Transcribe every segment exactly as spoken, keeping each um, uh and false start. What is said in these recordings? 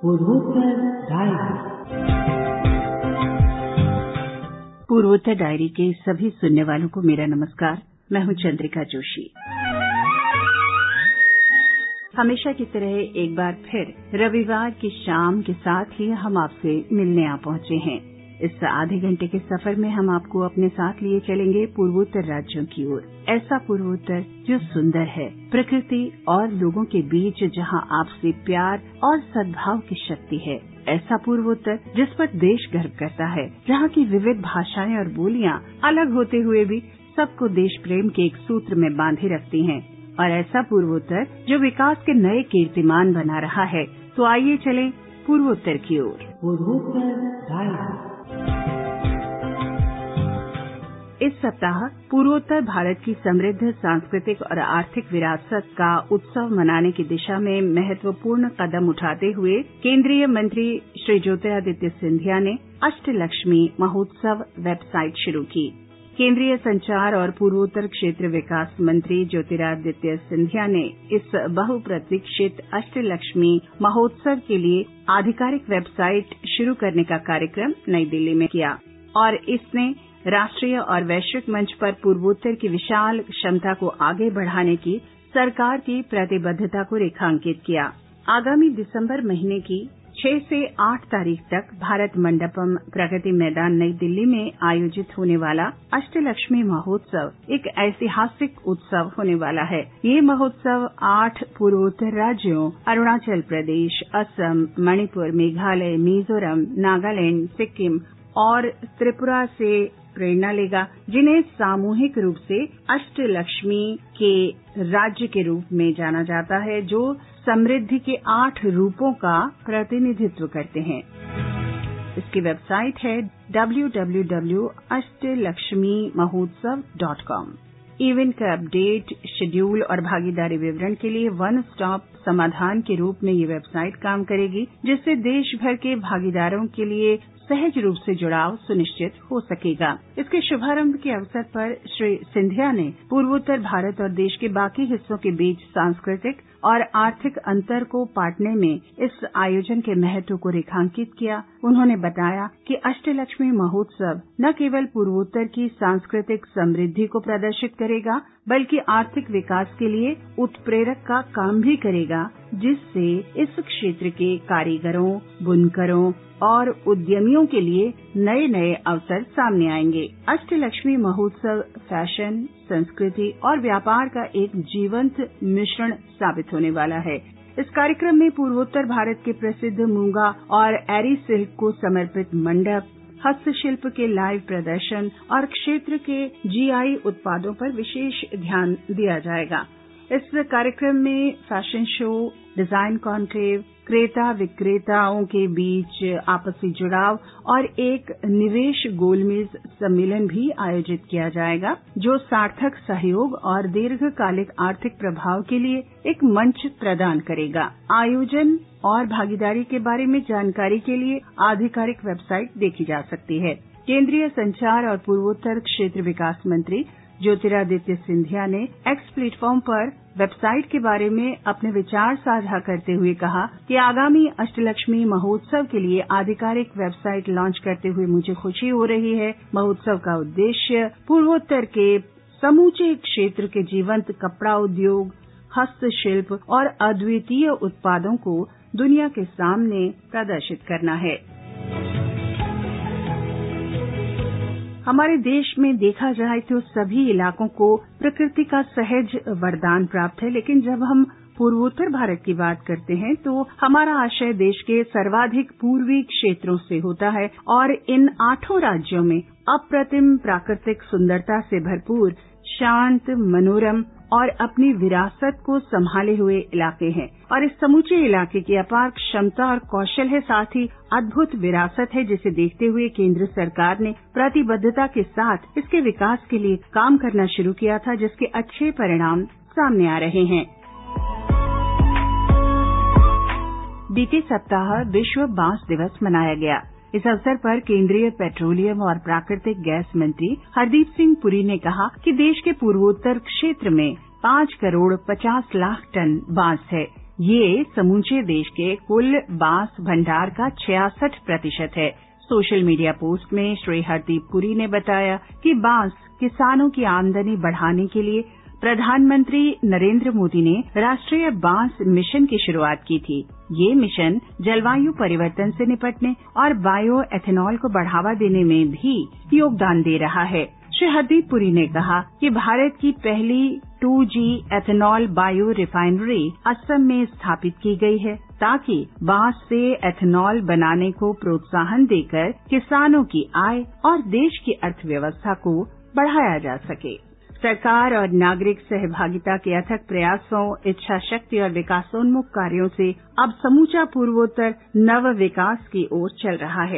पूर्वोत्तर डायरी। पूर्वोत्तर डायरी के सभी सुनने वालों को मेरा नमस्कार। मैं हूं चंद्रिका जोशी। हमेशा की तरह एक बार फिर रविवार की शाम के साथ ही हम आपसे मिलने आ पहुंचे हैं। इस आधे घंटे के सफर में हम आपको अपने साथ लिए चलेंगे पूर्वोत्तर राज्यों की ओर। ऐसा पूर्वोत्तर जो सुंदर है, प्रकृति और लोगों के बीच जहां आपसी प्यार और सद्भाव की शक्ति है। ऐसा पूर्वोत्तर जिस पर देश गर्व करता है, जहां की विविध भाषाएं और बोलियां अलग होते हुए भी सबको देश प्रेम के एक सूत्र में बांधे रखती हैं। और ऐसा पूर्वोत्तर जो विकास के नए कीर्तिमान बना रहा है। तो आइए चलें पूर्वोत्तर की ओर। पूर्वोत्तर इस सप्ताह पूर्वोत्तर भारत की समृद्ध सांस्कृतिक और आर्थिक विरासत का उत्सव मनाने की दिशा में महत्वपूर्ण कदम उठाते हुए केंद्रीय मंत्री श्री ज्योतिरादित्य सिंधिया ने अष्टलक्ष्मी महोत्सव वेबसाइट शुरू की। केंद्रीय संचार और पूर्वोत्तर क्षेत्र विकास मंत्री ज्योतिरादित्य सिंधिया ने इस बहुप्रतीक्षित अष्टलक्ष्मी महोत्सव के लिए आधिकारिक वेबसाइट शुरू करने का कार्यक्रम नई दिल्ली में किया और इसने राष्ट्रीय और वैश्विक मंच पर पूर्वोत्तर की विशाल क्षमता को आगे बढ़ाने की सरकार की प्रतिबद्धता को रेखांकित किया। आगामी दिसंबर महीने की छह से आठ तारीख तक भारत मंडपम प्रगति मैदान नई दिल्ली में आयोजित होने वाला अष्टलक्ष्मी महोत्सव एक ऐतिहासिक उत्सव होने वाला है। ये महोत्सव आठ पूर्वोत्तर राज्यों अरुणाचल प्रदेश, असम, मणिपुर, मेघालय, मिजोरम, नागालैंड, सिक्किम और त्रिपुरा से प्रेरणा लेगा, जिन्हें सामूहिक रूप से अष्टलक्ष्मी के राज्य के रूप में जाना जाता है, जो समृद्धि के आठ रूपों का प्रतिनिधित्व करते हैं। इसकी वेबसाइट है W W W dot Ashtalakshmi Mahotsav dot com. Event का अपडेट, शेड्यूल और भागीदारी विवरण के लिए वन स्टॉप समाधान के रूप में ये वेबसाइट काम करेगी, जिससे देश भर के भागीदारों के लिए सहज रूप से जुड़ाव सुनिश्चित हो सकेगा। इसके शुभारंभ के अवसर पर श्री सिंधिया ने पूर्वोत्तर भारत और देश के बाकी हिस्सों के बीच सांस्कृतिक और आर्थिक अंतर को पाटने में इस आयोजन के महत्व को रेखांकित किया। उन्होंने बताया कि अष्टलक्ष्मी महोत्सव न केवल पूर्वोत्तर की सांस्कृतिक समृद्धि को प्रदर्शित करेगा, बल्कि आर्थिक विकास के लिए उत्प्रेरक का काम भी करेगा, जिससे इस क्षेत्र के कारीगरों, बुनकरों और उद्यमियों के लिए नए नए अवसर सामने आएंगे। अष्टलक्ष्मी महोत्सव फैशन, संस्कृति और व्यापार का एक जीवंत मिश्रण साबित होने वाला है। इस कार्यक्रम में पूर्वोत्तर भारत के प्रसिद्ध मूंगा और एरी सिल्क को समर्पित मंडप, हस्तशिल्प के लाइव प्रदर्शन और क्षेत्र के जीआई उत्पादों पर विशेष ध्यान दिया जाएगा। इस कार्यक्रम में फैशन शो, डिजाइन कॉन्क्लेव, क्रेता विक्रेताओं के बीच आपसी जुड़ाव और एक निवेश गोलमेज सम्मेलन भी आयोजित किया जाएगा, जो सार्थक सहयोग और दीर्घकालिक आर्थिक प्रभाव के लिए एक मंच प्रदान करेगा। आयोजन और भागीदारी के बारे में जानकारी के लिए आधिकारिक वेबसाइट देखी जा सकती है। केंद्रीय संचार और पूर्वोत्तर क्षेत्र विकास मंत्री ज्योतिरादित्य सिंधिया ने एक्स प्लेटफॉर्म पर वेबसाइट के बारे में अपने विचार साझा करते हुए कहा कि आगामी अष्टलक्ष्मी महोत्सव के लिए आधिकारिक वेबसाइट लॉन्च करते हुए मुझे खुशी हो रही है। महोत्सव का उद्देश्य पूर्वोत्तर के समूचे क्षेत्र के जीवंत कपड़ा उद्योग, हस्तशिल्प और अद्वितीय उत्पादों को दुनिया के सामने प्रदर्शित करना है। हमारे देश में देखा जाए तो सभी इलाकों को प्रकृति का सहज वरदान प्राप्त है, लेकिन जब हम पूर्वोत्तर भारत की बात करते हैं तो हमारा आशय देश के सर्वाधिक पूर्वी क्षेत्रों से होता है और इन आठों राज्यों में अप्रतिम प्राकृतिक सुंदरता से भरपूर, शांत, मनोरम और अपनी विरासत को संभाले हुए इलाके हैं और इस समूचे इलाके की अपार क्षमता और कौशल है, साथ ही अद्भुत विरासत है, जिसे देखते हुए केंद्र सरकार ने प्रतिबद्धता के साथ इसके विकास के लिए काम करना शुरू किया था, जिसके अच्छे परिणाम सामने आ रहे हैं। बीते सप्ताह विश्व बांस दिवस मनाया गया। इस अवसर पर केंद्रीय पेट्रोलियम और प्राकृतिक गैस मंत्री हरदीप सिंह पुरी ने कहा कि देश के पूर्वोत्तर क्षेत्र में पाँच करोड़ पचास लाख टन बांस है। ये समूचे देश के कुल बांस भंडार का छियासठ प्रतिशत है। सोशल मीडिया पोस्ट में श्री हरदीप पुरी ने बताया कि बांस किसानों की आमदनी बढ़ाने के लिए प्रधानमंत्री नरेंद्र मोदी ने राष्ट्रीय बांस मिशन की शुरुआत की थी। ये मिशन जलवायु परिवर्तन से निपटने और बायो एथेनॉल को बढ़ावा देने में भी योगदान दे रहा है। श्री हरदीप पुरी ने कहा कि भारत की पहली two G ethanol bio refinery Assam में स्थापित की गई है ताकि बांस से एथेनॉल बनाने को प्रोत्साहन देकर किसानों की आय और देश की अर्थव्यवस्था को बढ़ाया जा सके। सरकार और नागरिक सहभागिता के अथक प्रयासों, इच्छा शक्ति और विकासोन्मुख कार्यों से अब समूचा पूर्वोत्तर नव विकास की ओर चल रहा है।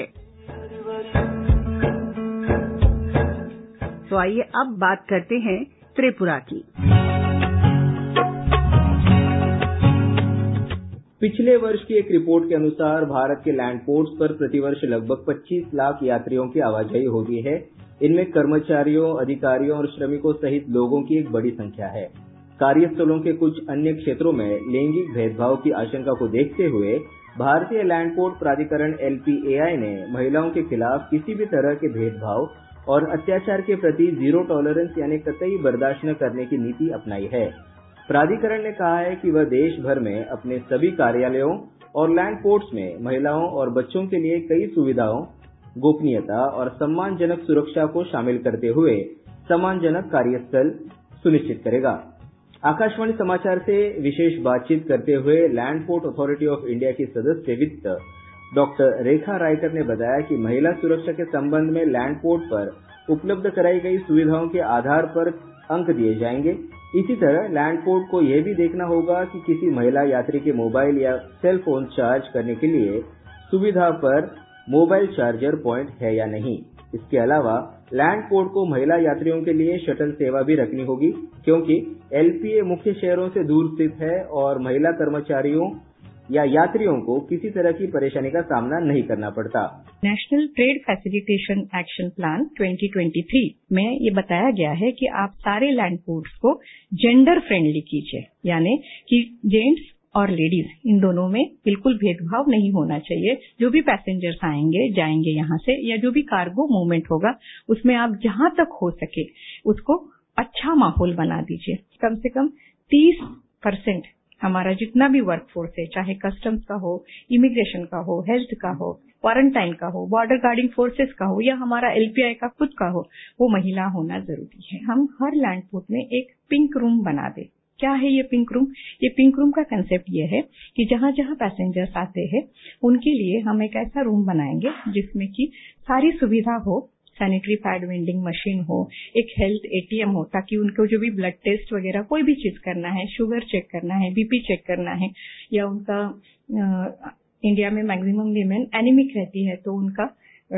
तो आइए अब बात करते हैं त्रिपुरा की। पिछले वर्ष की एक रिपोर्ट के अनुसार भारत के लैंड पोर्ट्स पर प्रतिवर्ष लगभग पच्चीस लाख यात्रियों की आवाजाही होती है। इनमें कर्मचारियों, अधिकारियों और श्रमिकों सहित लोगों की एक बड़ी संख्या है। कार्यस्थलों के कुछ अन्य क्षेत्रों में लैंगिक भेदभाव की आशंका को देखते हुए भारतीय लैंड पोर्ट प्राधिकरण एल पी ए आई ने महिलाओं के खिलाफ किसी भी तरह के भेदभाव और अत्याचार के प्रति जीरो टॉलरेंस यानी कतई बर्दाश्त न करने की नीति अपनाई है। प्राधिकरण ने कहा है कि वह देश भर में अपने सभी कार्यालयों और लैंड पोर्ट्स में महिलाओं और बच्चों के लिए कई सुविधाओं, गोपनीयता और सम्मानजनक सुरक्षा को शामिल करते हुए सम्मानजनक कार्यस्थल सुनिश्चित करेगा। आकाशवाणी समाचार से विशेष बातचीत करते हुए land port authority of India की सदस्य वित्त डॉक्टर रेखा रायकर ने बताया कि महिला सुरक्षा के संबंध में लैंड पोर्ट पर उपलब्ध कराई गई सुविधाओं के आधार पर अंक दिए जाएंगे। इसी तरह लैंड पोर्ट को यह भी देखना होगा कि किसी महिला यात्री के मोबाइल या सेल फोन चार्ज करने के लिए सुविधा पर मोबाइल चार्जर पॉइंट है या नहीं। इसके अलावा लैंड पोर्ट को महिला यात्रियों के लिए शटल सेवा भी रखनी होगी, क्योंकि एल पी ए मुख्य शहरों से दूर स्थित है और महिला कर्मचारियों या यात्रियों को किसी तरह की परेशानी का सामना नहीं करना पड़ता। National trade facilitation action plan twenty twenty three में ये बताया गया है कि आप सारे लैंड पोर्ट्स को जेंडर फ्रेंडली कीजिए, यानी कि जेंट्स और लेडीज इन दोनों में बिल्कुल भेदभाव नहीं होना चाहिए। जो भी पैसेंजर्स आएंगे जाएंगे यहाँ से या जो भी कार्गो मूवमेंट होगा उसमें आप जहां तक हो सके उसको अच्छा माहौल बना दीजिए। कम से कम तीस परसेंट हमारा जितना भी वर्कफोर्स है, चाहे कस्टम्स का हो, इमिग्रेशन का हो, हेल्थ का हो, क्वारंटाइन का हो, बॉर्डर गार्डिंग फोर्सेस का हो या हमारा एल पी आई का खुद का हो, वो महिला होना जरूरी है। हम हर लैंड पोर्ट में एक पिंक रूम बना दें। क्या है ये पिंक रूम? ये पिंक रूम का कंसेप्ट ये है कि जहां जहां पैसेंजर्स आते हैं उनके लिए हम एक ऐसा रूम बनाएंगे जिसमें कि सारी सुविधा हो, सैनिटरी पैड वेंडिंग मशीन हो, एक हेल्थ ए टी एम हो, ताकि उनको जो भी ब्लड टेस्ट वगैरह कोई भी चीज करना है, शुगर चेक करना है, बी पी चेक करना है, या उनका आ, इंडिया में मैक्सिमम वीमेन एनीमिक रहती है तो उनका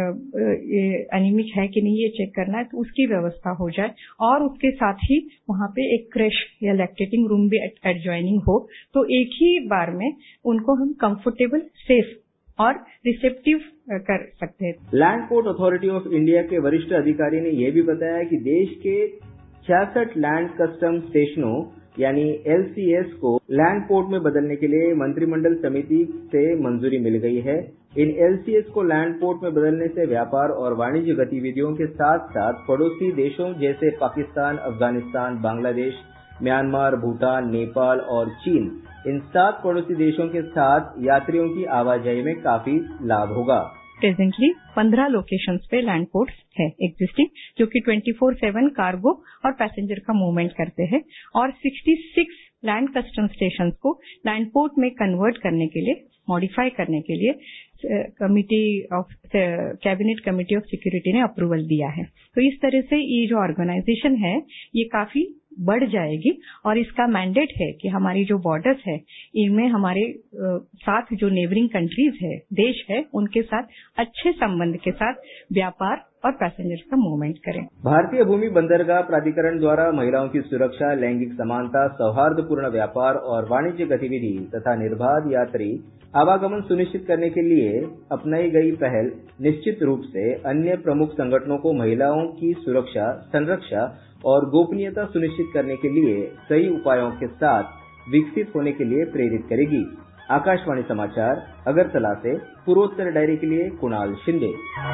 एनीमिक है कि नहीं ये चेक करना है, तो उसकी व्यवस्था हो जाए। और उसके साथ ही वहां पे एक क्रैश या लैक्टेटिंग रूम भी एडजॉइनिंग हो, तो एक ही बार में उनको हम कंफर्टेबल, सेफ और रिसेप्टिव कर सकते हैं। Land port authority of India के वरिष्ठ अधिकारी ने यह भी बताया कि देश के छियासठ लैंड कस्टम स्टेशनों यानी एल सी एस को लैंड पोर्ट में बदलने के लिए मंत्रिमंडल समिति से मंजूरी मिल गई है। इन एल सी एस को लैंड पोर्ट में बदलने से व्यापार और वाणिज्य गतिविधियों के साथ साथ पड़ोसी देशों जैसे पाकिस्तान, अफगानिस्तान, बांग्लादेश, म्यांमार, भूटान, नेपाल और चीन, इन सात पड़ोसी देशों के साथ यात्रियों की आवाजाही में काफी लाभ होगा। प्रेजेंटली पंद्रह लोकेशंस पे लैंड पोर्ट्स है एग्जिस्टिंग, जो कि ट्वेंटी फोर सेवन कार्गो और पैसेंजर का मूवमेंट करते हैं, और sixty six land custom stations को लैंड पोर्ट में कन्वर्ट करने के लिए, मॉडिफाई करने के लिए committee of cabinet committee of security ने अप्रूवल दिया है। तो इस तरह से ये जो ऑर्गेनाइजेशन है ये काफी बढ़ जाएगी और इसका मैंडेट है कि हमारी जो बॉर्डर्स है इनमें हमारे साथ जो नेबरिंग कंट्रीज है, देश है, उनके साथ अच्छे संबंध के साथ व्यापार और पैसेंजर्स का मूवमेंट करें। भारतीय भूमि बंदरगाह प्राधिकरण द्वारा महिलाओं की सुरक्षा, लैंगिक समानता, सौहार्दपूर्ण व्यापार और वाणिज्य गतिविधि तथा निर्बाध यात्री आवागमन सुनिश्चित करने के लिए अपनाई गई पहल निश्चित रूप से अन्य प्रमुख संगठनों को महिलाओं की सुरक्षा, संरक्षा और गोपनीयता सुनिश्चित करने के लिए सही उपायों के साथ विकसित होने के लिए प्रेरित करेगी। आकाशवाणी समाचार अगरतला से पूर्वोत्तर डायरी के लिए कुणाल शिंदे।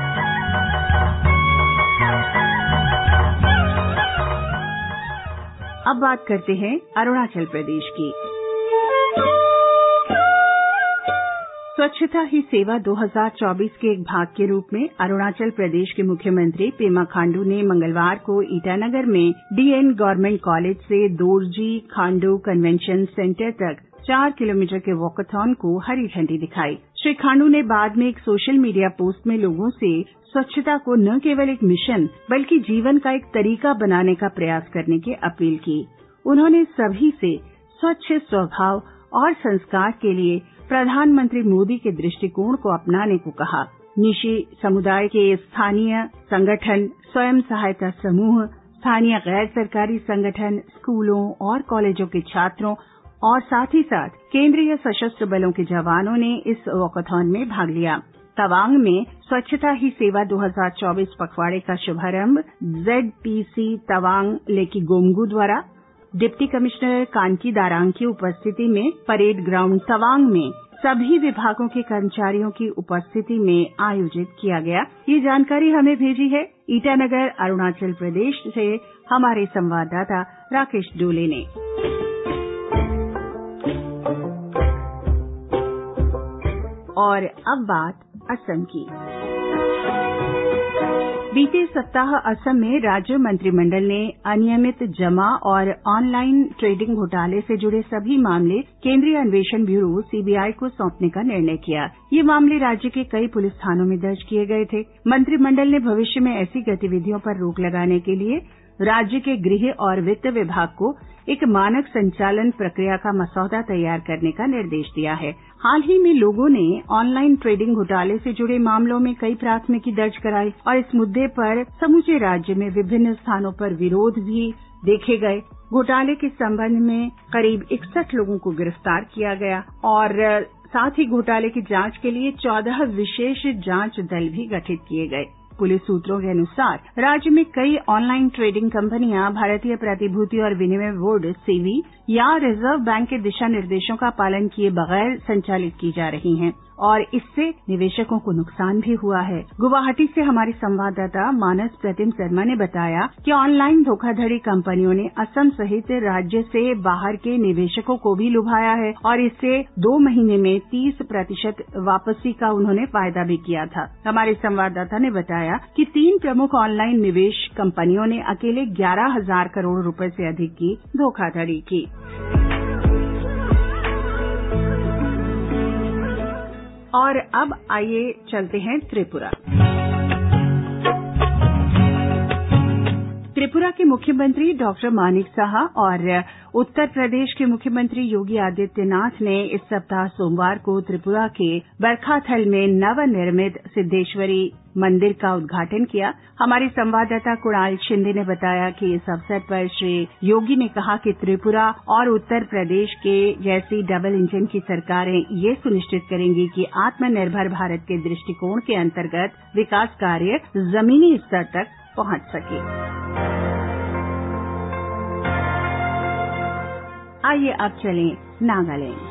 अब बात करते हैं अरुणाचल प्रदेश की। स्वच्छता ही सेवा दो हज़ार चौबीस के एक भाग के रूप में अरुणाचल प्रदेश के मुख्यमंत्री पेमा खांडू ने मंगलवार को ईटानगर में डीएन गवर्नमेंट कॉलेज से दोरजी खांडू कन्वेंशन सेंटर तक चार किलोमीटर के वॉकाथॉन को हरी झंडी दिखाई। श्री खांडू ने बाद में एक सोशल मीडिया पोस्ट में लोगों से स्वच्छता को न केवल एक मिशन बल्कि जीवन का एक तरीका बनाने का प्रयास करने की अपील की। उन्होंने सभी से स्वच्छ स्वभाव और संस्कार के लिए प्रधानमंत्री मोदी के दृष्टिकोण को अपनाने को कहा। निशी समुदाय के स्थानीय संगठन, स्वयं सहायता समूह, स्थानीय गैर सरकारी संगठन, स्कूलों और कॉलेजों के छात्रों और साथ ही साथ केंद्रीय सशस्त्र बलों के जवानों ने इस वॉकाथॉन में भाग लिया। तवांग में स्वच्छता ही सेवा दो हज़ार चौबीस पखवाड़े का शुभारंभ जेडपीसी तवांग लेकी गोमगू द्वारा डिप्टी कमिश्नर कांकी दारांग की उपस्थिति में परेड ग्राउंड तवांग में सभी विभागों के कर्मचारियों की उपस्थिति में आयोजित किया गया। ये जानकारी हमें भेजी है ईटानगर अरुणाचल प्रदेश से हमारे संवाददाता राकेश डोले ने। और अब बात असम की। बीते सप्ताह असम में राज्य मंत्रिमंडल ने अनियमित जमा और ऑनलाइन ट्रेडिंग घोटाले से जुड़े सभी मामले केंद्रीय अन्वेषण ब्यूरो सीबीआई को सौंपने का निर्णय किया। ये मामले राज्य के कई पुलिस थानों में दर्ज किए गए थे। मंत्रिमंडल ने भविष्य में ऐसी गतिविधियों पर रोक लगाने के लिए राज्य के गृह और वित्त विभाग को एक मानक संचालन प्रक्रिया का मसौदा तैयार करने का निर्देश दिया है। हाल ही में लोगों ने ऑनलाइन ट्रेडिंग घोटाले से जुड़े मामलों में कई प्राथमिकी दर्ज कराई और इस मुद्दे पर समूचे राज्य में विभिन्न स्थानों पर विरोध भी देखे गए। घोटाले के संबंध में करीब इकसठ लोगों को गिरफ्तार किया गया और साथ ही घोटाले की जांच के लिए चौदह विशेष जांच दल भी गठित किए गए। पुलिस सूत्रों के अनुसार राज्य में कई ऑनलाइन ट्रेडिंग कंपनियां भारतीय प्रतिभूति और विनिमय बोर्ड सेबी या रिजर्व बैंक के दिशा निर्देशों का पालन किए बगैर संचालित की जा रही हैं और इससे निवेशकों को नुकसान भी हुआ है। गुवाहाटी से हमारे संवाददाता मानस प्रतिम शर्मा ने बताया कि ऑनलाइन धोखाधड़ी कंपनियों ने असम सहित राज्य से बाहर के निवेशकों को भी लुभाया है और इससे दो महीने में तीस प्रतिशत वापसी का उन्होंने फायदा भी किया था। हमारे संवाददाता ने बताया कि तीन प्रमुख ऑनलाइन निवेश कंपनियों ने अकेले ग्यारह हजार करोड़ रुपए से अधिक की धोखाधड़ी की। और अब आइए चलते हैं त्रिपुरा। त्रिपुरा के मुख्यमंत्री डॉक्टर मानिक साहा और उत्तर प्रदेश के मुख्यमंत्री योगी आदित्यनाथ ने इस सप्ताह सोमवार को त्रिपुरा के बरखाथल में नवनिर्मित सिद्धेश्वरी मंदिर का उद्घाटन किया। हमारे संवाददाता कुणाल शिंदे ने बताया कि इस अवसर पर श्री योगी ने कहा कि त्रिपुरा और उत्तर प्रदेश के जैसी डबल इंजन की सरकारें ये सुनिश्चित करेंगी कि आत्मनिर्भर भारत के दृष्टिकोण के अंतर्गत विकास कार्य जमीनी स्तर तक पहुंच सके। आइए अब चलें नागालैंड।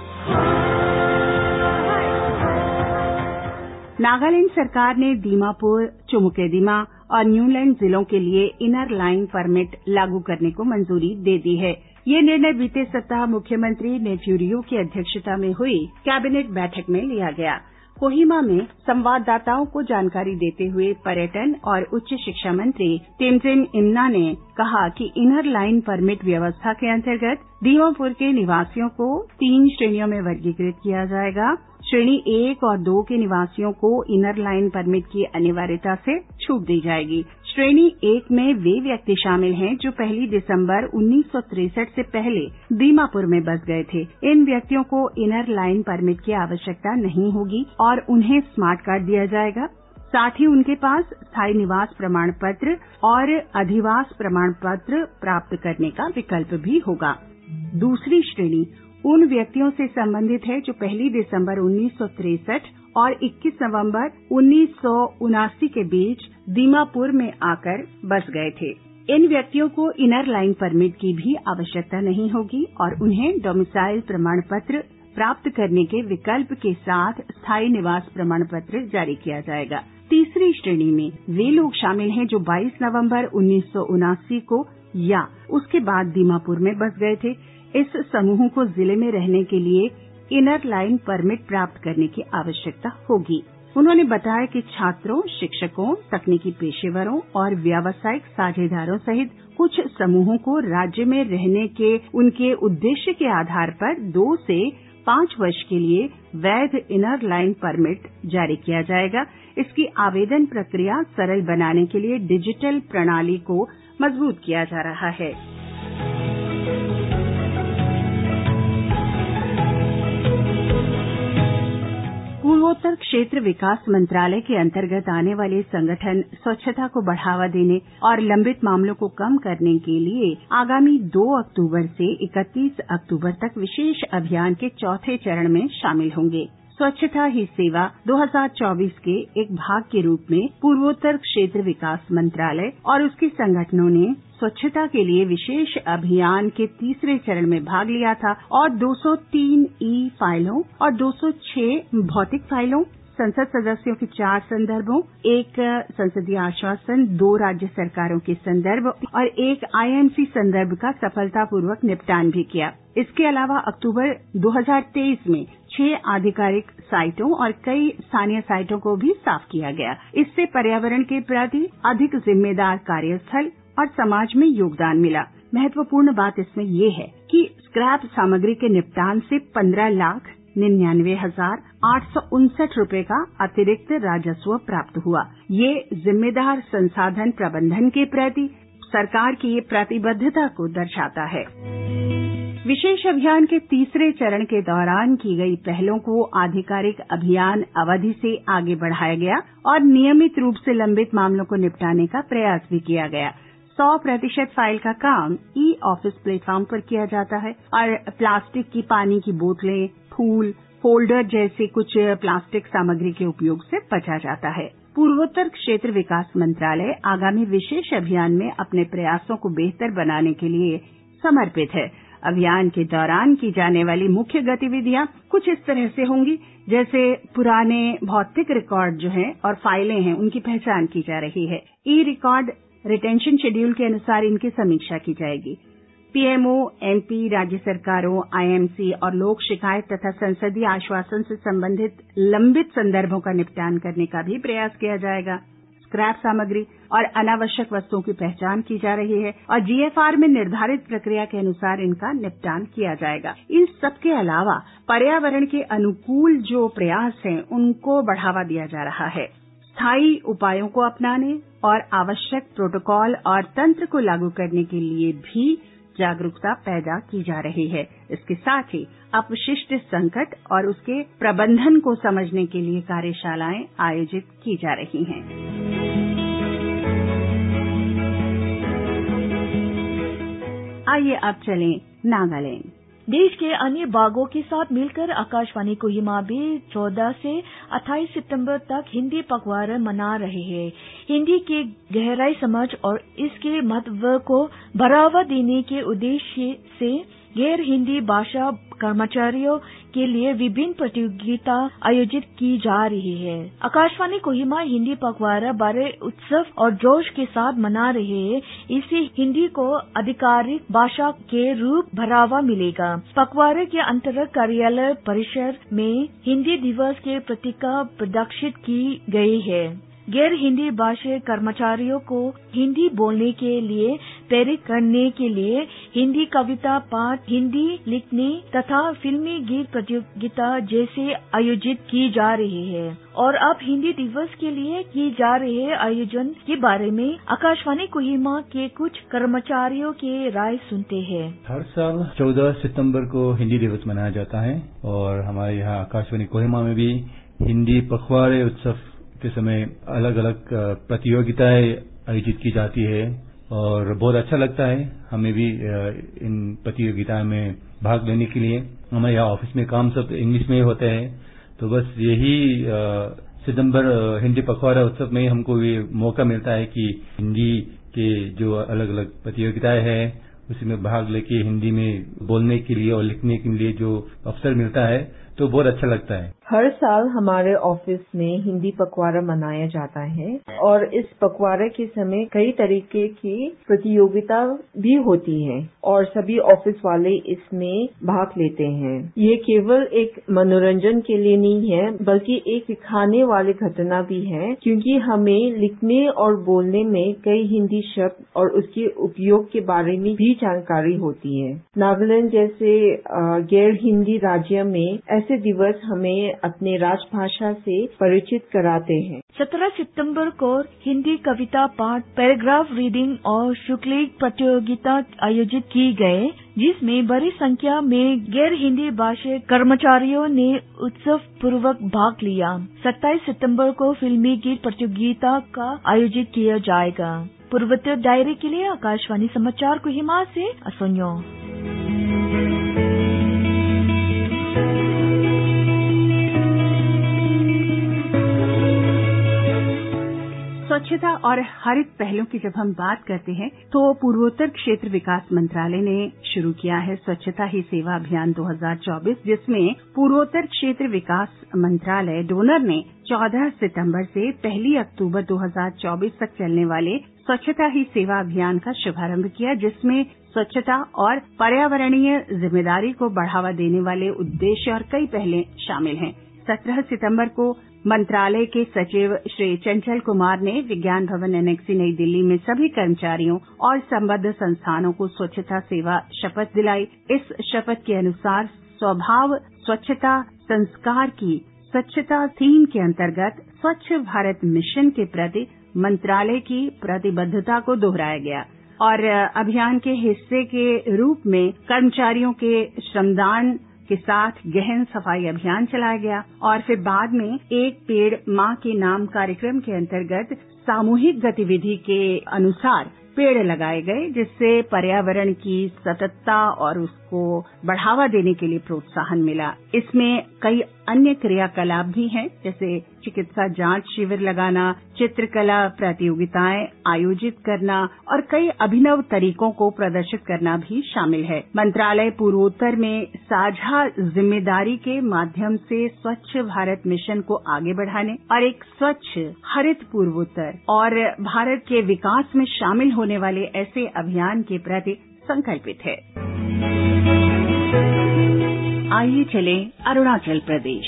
नागालैंड सरकार ने दीमापुर, चुमुकेदिमा और न्यूलैंड जिलों के लिए इनर लाइन परमिट लागू करने को मंजूरी दे दी है। ये निर्णय बीते सप्ताह मुख्यमंत्री नेफ्यू रियो की अध्यक्षता में हुई कैबिनेट बैठक में लिया गया। कोहिमा में संवाददाताओं को जानकारी देते हुए पर्यटन और उच्च शिक्षा मंत्री टिमजिन इम्ना ने कहा कि इनर लाइन परमिट व्यवस्था के अंतर्गत दीमापुर के निवासियों को तीन श्रेणियों में वर्गीकृत किया जाएगा। श्रेणी एक और दो के निवासियों को इनर लाइन परमिट की अनिवार्यता से छूट दी जाएगी। श्रेणी एक में वे व्यक्ति शामिल हैं जो पहली दिसंबर उन्नीस सौ तिरसठ से पहले दीमापुर में बस गए थे। इन व्यक्तियों को इनर लाइन परमिट की आवश्यकता नहीं होगी और उन्हें स्मार्ट कार्ड दिया जाएगा। साथ ही उनके पास स्थायी निवास प्रमाण पत्र और अधिवास प्रमाण पत्र प्राप्त करने का विकल्प भी होगा। दूसरी श्रेणी उन व्यक्तियों से संबंधित है जो पहली दिसंबर उन्नीस सौ तिरसठ और इक्कीस नवंबर उन्नीस सौ उनासी के बीच दीमापुर में आकर बस गए थे। इन व्यक्तियों को इनर लाइन परमिट की भी आवश्यकता नहीं होगी और उन्हें डोमिसाइल प्रमाण पत्र प्राप्त करने के विकल्प के साथ स्थायी निवास प्रमाण पत्र जारी किया जाएगा। तीसरी श्रेणी में वे लोग शामिल हैं जो बाईस नवंबर उन्नीस सौ उनासी को या उसके बाद दीमापुर में बस गए थे। इस समूह को जिले में रहने के लिए इनर लाइन परमिट प्राप्त करने की आवश्यकता होगी। उन्होंने बताया कि छात्रों, शिक्षकों, तकनीकी पेशेवरों और व्यावसायिक साझेदारों सहित कुछ समूहों को राज्य में रहने के उनके उद्देश्य के आधार पर दो से पांच वर्ष के लिए वैध इनर लाइन परमिट जारी किया जाएगा। इसकी आवेदन प्रक्रिया सरल बनाने के लिए डिजिटल प्रणाली को मजबूत किया जा रहा है। पूर्वोत्तर क्षेत्र विकास मंत्रालय के अंतर्गत आने वाले संगठन स्वच्छता को बढ़ावा देने और लंबित मामलों को कम करने के लिए आगामी दो अक्टूबर से इकतीस अक्टूबर तक विशेष अभियान के चौथे चरण में शामिल होंगे। स्वच्छता ही सेवा दो हज़ार चौबीस के एक भाग के रूप में पूर्वोत्तर क्षेत्र विकास मंत्रालय और उसके संगठनों ने स्वच्छता के लिए विशेष अभियान के तीसरे चरण में भाग लिया था और दो सौ तीन ई फाइलों और दो सौ छह भौतिक फाइलों, संसद सदस्यों के चार संदर्भों, एक संसदीय आश्वासन, दो राज्य सरकारों के संदर्भ और एक आईएमसी संदर्भ का सफलतापूर्वक निपटान भी किया। इसके अलावा अक्टूबर दो हज़ार तेईस में छह आधिकारिक साइटों और कई स्थानीय साइटों को भी साफ किया गया। इससे पर्यावरण के प्रति अधिक जिम्मेदार कार्यस्थल और समाज में योगदान मिला। महत्वपूर्ण बात इसमें ये है कि स्क्रैप सामग्री के निपटान से पंद्रह लाख निन्यानवे हजार आठ सौ उनसठ रूपये का अतिरिक्त राजस्व प्राप्त हुआ। ये जिम्मेदार संसाधन प्रबंधन के प्रति सरकार की प्रतिबद्धता को दर्शाता है। विशेष अभियान के तीसरे चरण के दौरान की गई पहलों को आधिकारिक अभियान अवधि से आगे बढ़ाया गया और नियमित रूप से लंबित मामलों को निपटाने का प्रयास भी किया गया। सौ प्रतिशत फाइल का काम ई ऑफिस प्लेटफॉर्म पर किया जाता है और प्लास्टिक की पानी की बोतलें, फूल, फोल्डर जैसे कुछ प्लास्टिक सामग्री के उपयोग से बचा जाता है। पूर्वोत्तर क्षेत्र विकास मंत्रालय आगामी विशेष अभियान में अपने प्रयासों को बेहतर बनाने के लिए समर्पित है। अभियान के दौरान की जाने वाली मुख्य गतिविधियां कुछ इस तरह से होंगी, जैसे पुराने भौतिक रिकॉर्ड जो हैं और फाइलें हैं उनकी पहचान की जा रही है। ई रिकॉर्ड रिटेंशन शेड्यूल के अनुसार इनकी समीक्षा की जाएगी। पीएमओ, एमपी, राज्य सरकारों, आईएमसी और लोक शिकायत तथा संसदीय आश्वासन से संबंधित लंबित संदर्भों का निपटान करने का भी प्रयास किया जाएगा। स्क्रैप सामग्री और अनावश्यक वस्तुओं की पहचान की जा रही है और जीएफआर में निर्धारित प्रक्रिया के अनुसार इनका निपटान किया जाएगा। इन सब के अलावा पर्यावरण के अनुकूल जो प्रयास हैं उनको बढ़ावा दिया जा रहा है। स्थायी उपायों को अपनाने और आवश्यक प्रोटोकॉल और तंत्र को लागू करने के लिए भी जागरूकता पैदा की जा रही है। इसके साथ ही अपशिष्ट संकट और उसके प्रबंधन को समझने के लिए कार्यशालाएं आयोजित की जा रही हैं। आइए अब चलें नागालैंड। देश के अन्य भागों के साथ मिलकर आकाशवाणी कोहिमा भी चौदह से अट्ठाईस सितंबर तक हिंदी पखवाड़ा मना रहे हैं। हिंदी की गहराई समझ और इसके महत्व को बढ़ावा देने के उद्देश्य से गैर हिंदी भाषा कर्मचारियों के लिए विभिन्न प्रतियोगिता आयोजित की जा रही है। आकाशवाणी कोहिमा हिंदी पखवाड़ा बड़े उत्सव और जोश के साथ मना रहे हैं। इससे हिंदी को आधिकारिक भाषा के रूप बढ़ावा मिलेगा। पखवाड़े के अंतर्गत कार्यालय परिसर में हिंदी दिवस के पत्रिका प्रदर्शित की गई है। गैर हिंदी भाषी कर्मचारियों को हिंदी बोलने के लिए प्रेरित करने के लिए हिंदी कविता पाठ, हिंदी लिखने तथा फिल्मी गीत प्रतियोगिता जैसे आयोजित की जा रही है। और अब हिंदी दिवस के लिए की जा रहे आयोजन के बारे में आकाशवाणी कोहिमा के कुछ कर्मचारियों के राय सुनते हैं। हर साल चौदह सितंबर को हिंदी दिवस मनाया जाता है और हमारे यहाँ आकाशवाणी कोहिमा में भी हिंदी पखवाड़े उत्सव के समय अलग अलग प्रतियोगिताएं आयोजित की जाती है और बहुत अच्छा लगता है हमें भी इन प्रतियोगिताओं में भाग लेने के लिए। हमारे यहाँ ऑफिस में काम सब इंग्लिश में होता है, तो बस यही सितंबर हिंदी पखवाड़ा उत्सव में हमको ये मौका मिलता है कि हिंदी के जो अलग अलग प्रतियोगिताएं हैं उसी में भाग लेके हिंदी में बोलने के लिए और लिखने के लिए जो अवसर मिलता है तो बहुत अच्छा लगता है। हर साल हमारे ऑफिस में हिंदी पखवाड़ा मनाया जाता है और इस पखवाड़े के समय कई तरीके की प्रतियोगिता भी होती है और सभी ऑफिस वाले इसमें भाग लेते हैं। ये केवल एक मनोरंजन के लिए नहीं है बल्कि एक सिखाने वाली घटना भी है, क्योंकि हमें लिखने और बोलने में कई हिंदी शब्द और उसके उपयोग के बारे में भी जानकारी होती है। नागालैंड जैसे गैर हिंदी राज्य में ऐसे दिवस हमें अपने राजभाषा से परिचित कराते हैं। सत्रह सितंबर को हिंदी कविता पाठ, पैराग्राफ रीडिंग और शुक्लिक प्रतियोगिता आयोजित की गए, जिसमें बड़ी संख्या में गैर हिंदी भाषी कर्मचारियों ने उत्सव पूर्वक भाग लिया। सत्ताईस सितंबर को फिल्मी गीत प्रतियोगिता का आयोजित किया जाएगा। पूर्वोत्तर डायरी के लिए आकाशवाणी समाचार कोहिमा से असोन्यो। स्वच्छता और हरित पहलों की जब हम बात करते हैं तो पूर्वोत्तर क्षेत्र विकास मंत्रालय ने शुरू किया है स्वच्छता ही सेवा अभियान दो हज़ार चौबीस, जिसमें पूर्वोत्तर क्षेत्र विकास मंत्रालय डोनर ने चौदह सितंबर से पहली अक्टूबर दो हज़ार चौबीस तक चलने वाले स्वच्छता ही सेवा अभियान का शुभारंभ किया, जिसमें स्वच्छता और पर्यावरणीय जिम्मेदारी को बढ़ावा देने वाले उद्देश्य और कई पहलें शामिल हैं। सत्रह सितंबर को मंत्रालय के सचिव श्री चंचल कुमार ने विज्ञान भवन एनेक्सी नई दिल्ली में सभी कर्मचारियों और संबद्ध संस्थानों को स्वच्छता सेवा शपथ दिलाई। इस शपथ के अनुसार स्वभाव स्वच्छता संस्कार की स्वच्छता थीम के अंतर्गत स्वच्छ भारत मिशन के प्रति मंत्रालय की प्रतिबद्धता को दोहराया गया और अभियान के हिस्से के रूप में कर्मचारियों के श्रमदान के साथ गहन सफाई अभियान चलाया गया और फिर बाद में एक पेड़ माँ के नाम कार्यक्रम के अंतर्गत सामूहिक गतिविधि के अनुसार पेड़ लगाए गए, जिससे पर्यावरण की सततता और उसको बढ़ावा देने के लिए प्रोत्साहन मिला। इसमें कई अन्य क्रियाकलाप भी हैं, जैसे चिकित्सा जांच शिविर लगाना, चित्रकला प्रतियोगिताएं आयोजित करना और कई अभिनव तरीकों को प्रदर्शित करना भी शामिल है। मंत्रालय पूर्वोत्तर में साझा जिम्मेदारी के माध्यम से स्वच्छ भारत मिशन को आगे बढ़ाने और एक स्वच्छ हरित पूर्वोत्तर और भारत के विकास में शामिल होने वाले ऐसे अभियान के प्रति संकल्पित है। आइए चले अरुणाचल प्रदेश।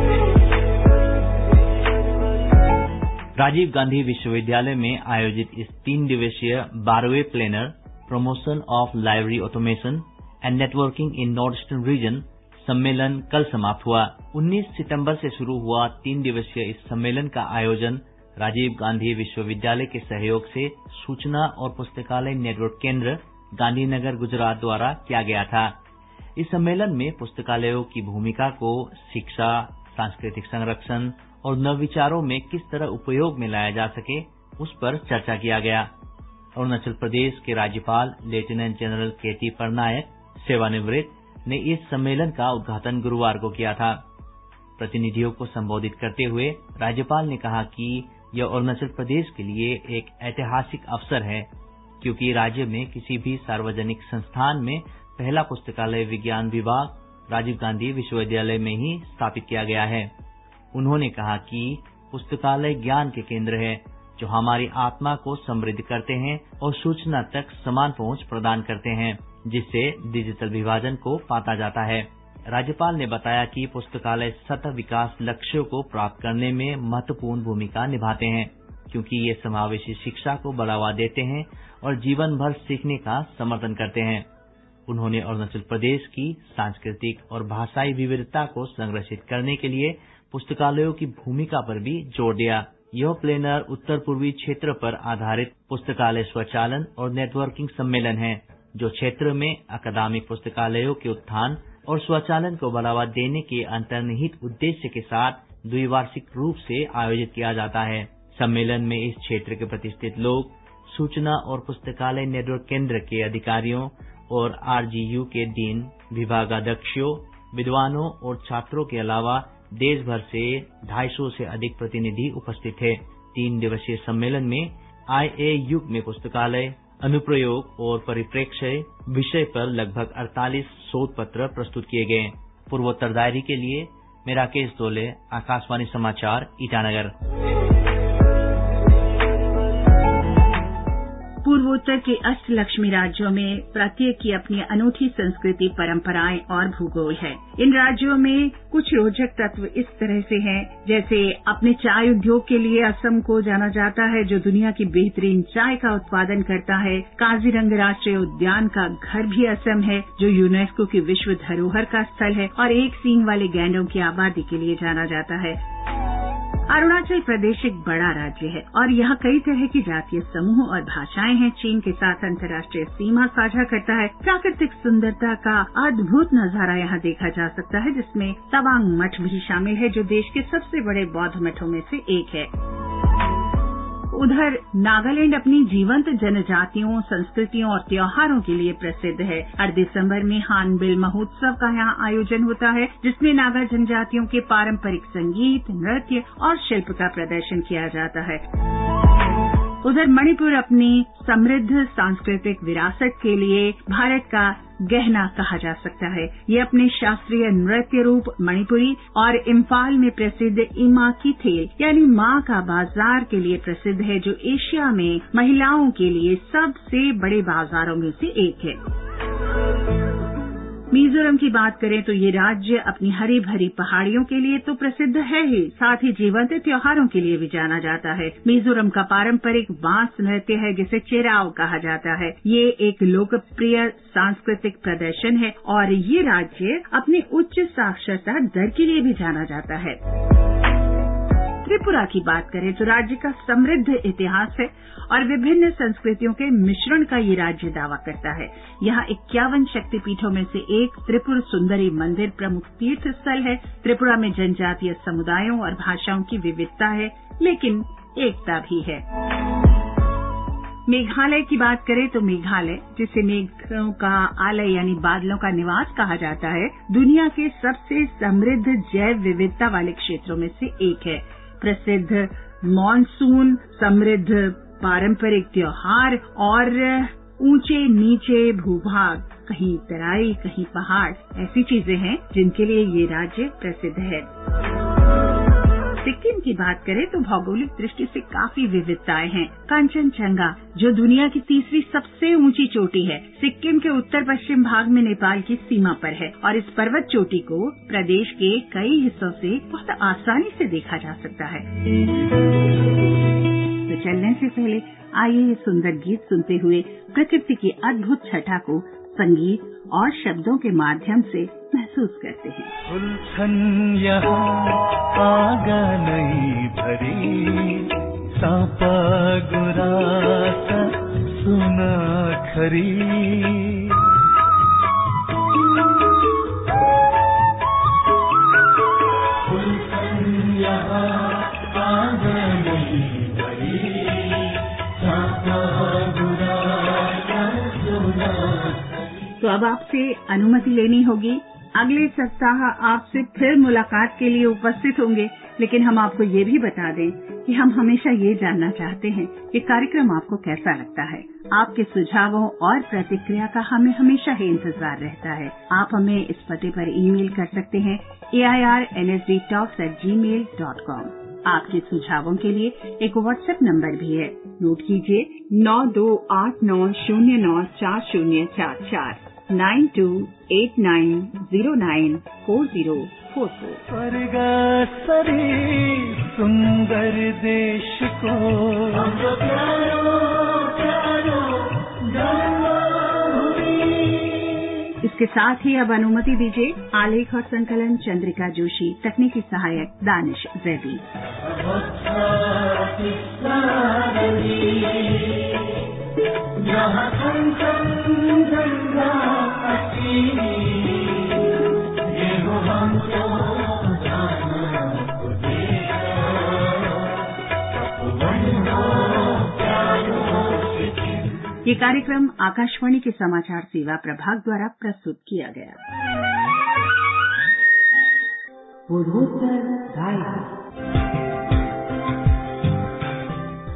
राजीव गांधी विश्वविद्यालय में आयोजित इस तीन दिवसीय बारहवें planner promotion of library automation and networking in north eastern region सम्मेलन कल समाप्त हुआ। उन्नीस सितंबर से शुरू हुआ तीन दिवसीय इस सम्मेलन का आयोजन राजीव गांधी विश्वविद्यालय के सहयोग से सूचना और पुस्तकालय नेटवर्क केंद्र गांधीनगर गुजरात द्वारा किया गया था। इस सम्मेलन में पुस्तकालयों की भूमिका को शिक्षा, सांस्कृतिक संरक्षण और नवविचारों में किस तरह उपयोग में लाया जा सके, उस पर चर्चा किया गया। अरुणाचल प्रदेश के राज्यपाल लेफ्टिनेंट जनरल केटी पटनायक सेवानिवृत्त ने इस सम्मेलन का उद्घाटन गुरुवार को किया था। प्रतिनिधियों को संबोधित करते हुए राज्यपाल ने कहा कि यह अरुणाचल प्रदेश के लिए एक ऐतिहासिक अवसर है, क्योंकि राज्य में किसी भी सार्वजनिक संस्थान में पहला पुस्तकालय विज्ञान विभाग राजीव गांधी विश्वविद्यालय में ही स्थापित किया गया है। उन्होंने कहा कि पुस्तकालय ज्ञान के केंद्र है, जो हमारी आत्मा को समृद्ध करते हैं और सूचना तक समान पहुंच प्रदान करते हैं, जिससे डिजिटल विभाजन को पाता जाता है। राज्यपाल ने बताया कि पुस्तकालय सतत विकास लक्ष्यों को प्राप्त करने में महत्वपूर्ण भूमिका निभाते हैं, क्योंकि ये समावेशी शिक्षा को बढ़ावा देते हैं और जीवन भर सीखने का समर्थन करते हैं। उन्होंने अरुणाचल प्रदेश की सांस्कृतिक और भाषाई विविधता को संरक्षित करने के लिए पुस्तकालयों की भूमिका पर भी जोर दिया। यह प्लेनर उत्तर पूर्वी क्षेत्र पर आधारित पुस्तकालय स्वचालन और नेटवर्किंग सम्मेलन है, जो क्षेत्र में अकादमिक पुस्तकालयों के उत्थान और स्वचालन को बढ़ावा देने के अंतर्निहित उद्देश्य के साथ द्विवार्षिक रूप से आयोजित किया जाता है। सम्मेलन में इस क्षेत्र के प्रतिष्ठित लोग, सूचना और पुस्तकालय नेटवर्क केंद्र के अधिकारियों और आरजीयू के डीन, विभागाध्यक्षों, विद्वानों और छात्रों के अलावा देश भर से ढाई सौ से अधिक प्रतिनिधि उपस्थित थे। तीन दिवसीय सम्मेलन में आईए युग में पुस्तकालय, अनुप्रयोग और परिप्रेक्ष्य विषय पर लगभग अड़तालीस शोध पत्र प्रस्तुत किए गए। पूर्वोत्तर डायरी के लिए मैं राकेश दोले, आकाशवाणी समाचार, ईटानगर। पूर्वोत्तर के अष्टलक्ष्मी राज्यों में प्रत्येक की अपनी अनूठी संस्कृति, परंपराएं और भूगोल है। इन राज्यों में कुछ रोचक तत्व इस तरह से हैं, जैसे अपने चाय उद्योग के लिए असम को जाना जाता है, जो दुनिया की बेहतरीन चाय का उत्पादन करता है। काजीरंगा राष्ट्रीय उद्यान का घर भी असम है, जो यूनेस्को की विश्व धरोहर का स्थल है और एक सींग वाले गैंडों की आबादी के लिए जाना जाता है। अरुणाचल प्रदेश एक बड़ा राज्य है और यहाँ कई तरह की जातीय समूह और भाषाएं हैं। चीन के साथ अंतर्राष्ट्रीय सीमा साझा करता है। प्राकृतिक सुंदरता का अद्भुत नजारा यहाँ देखा जा सकता है, जिसमें तवांग मठ भी शामिल है, जो देश के सबसे बड़े बौद्ध मठों में से एक है। उधर नागालैंड अपनी जीवंत जनजातियों, संस्कृतियों और त्योहारों के लिए प्रसिद्ध है। हर दिसंबर में हार्नबिल महोत्सव का यहाँ आयोजन होता है, जिसमें नागा जनजातियों के पारंपरिक संगीत, नृत्य और शिल्प का प्रदर्शन किया जाता है। उधर मणिपुर अपनी समृद्ध सांस्कृतिक विरासत के लिए भारत का गहना कहा जा सकता है। ये अपने शास्त्रीय नृत्य रूप मणिपुरी और इम्फाल में प्रसिद्ध इमा की थेल यानी माँ का बाजार के लिए प्रसिद्ध है, जो एशिया में महिलाओं के लिए सबसे बड़े बाजारों में से एक है। मिजोरम की बात करें तो ये राज्य अपनी हरी भरी पहाड़ियों के लिए तो प्रसिद्ध है ही, साथ ही जीवंत त्योहारों के लिए भी जाना जाता है। मिजोरम का पारंपरिक बांस नृत्य है, जिसे चेराओ कहा जाता है। ये एक लोकप्रिय सांस्कृतिक प्रदर्शन है और ये राज्य अपने उच्च साक्षरता दर के लिए भी जाना जाता है। त्रिपुरा की बात करें तो राज्य का समृद्ध इतिहास है और विभिन्न संस्कृतियों के मिश्रण का ये राज्य दावा करता है। यहाँ इक्यावन शक्तिपीठों में से एक त्रिपुर सुंदरी मंदिर प्रमुख तीर्थ स्थल है। त्रिपुरा में जनजातीय समुदायों और भाषाओं की विविधता है, लेकिन एकता भी है। मेघालय की बात करें तो मेघालय, जिसे मेघों का आलय यानी बादलों का निवास कहा जाता है, दुनिया के सबसे समृद्ध जैव विविधता वाले क्षेत्रों में से एक है। प्रसिद्ध मॉनसून, समृद्ध पारंपरिक त्योहार और ऊंचे नीचे भूभाग, कहीं तराई कहीं पहाड़, ऐसी चीजें हैं जिनके लिए ये राज्य प्रसिद्ध है। सिक्किम की बात करें तो भौगोलिक दृष्टि से काफी विविधताएं हैं। कंचनजंगा, जो दुनिया की तीसरी सबसे ऊंची चोटी है, सिक्किम के उत्तर पश्चिम भाग में नेपाल की सीमा पर है और इस पर्वत चोटी को प्रदेश के कई हिस्सों से बहुत आसानी से देखा जा सकता है। तो चलने से पहले आइए ये सुंदर गीत सुनते हुए प्रकृति की अद्भुत छटा को संगीत और शब्दों के माध्यम से महसूस करते हैं। उलझन यहाँ आंगन भरी, सांपा गुरासा सुना खरी। उलझन यहाँ आंगन भरी, सांपा गुरासा सुना। तो अब आपसे अनुमति लेनी होगी। अगले सप्ताह आपसे फिर मुलाकात के लिए उपस्थित होंगे, लेकिन हम आपको ये भी बता दें कि हम हमेशा ये जानना चाहते हैं कि कार्यक्रम आपको कैसा लगता है। आपके सुझावों और प्रतिक्रिया का हमें हमेशा ही इंतजार रहता है। आप हमें इस पते पर ईमेल कर सकते हैं A I R N S D talks at gmail dot com. आपके सुझावों के लिए एक व्हाट्सएप नंबर भी है, नोट कीजिए नौ दो आठ नौ शून्य नौ चार शून्य चार चार nine two eight nine zero nine four zero four four. स्वर्ग सरी सुंदर देश को प्यारो प्यारो इसके साथ ही अब अनुमति दीजिए। आलेख और संकलन चंद्रिका जोशी, तकनीकी सहायक दानिश जैदी। ये कार्यक्रम आकाशवाणी के समाचार सेवा प्रभाग द्वारा प्रस्तुत किया गया। पूर्वोत्तर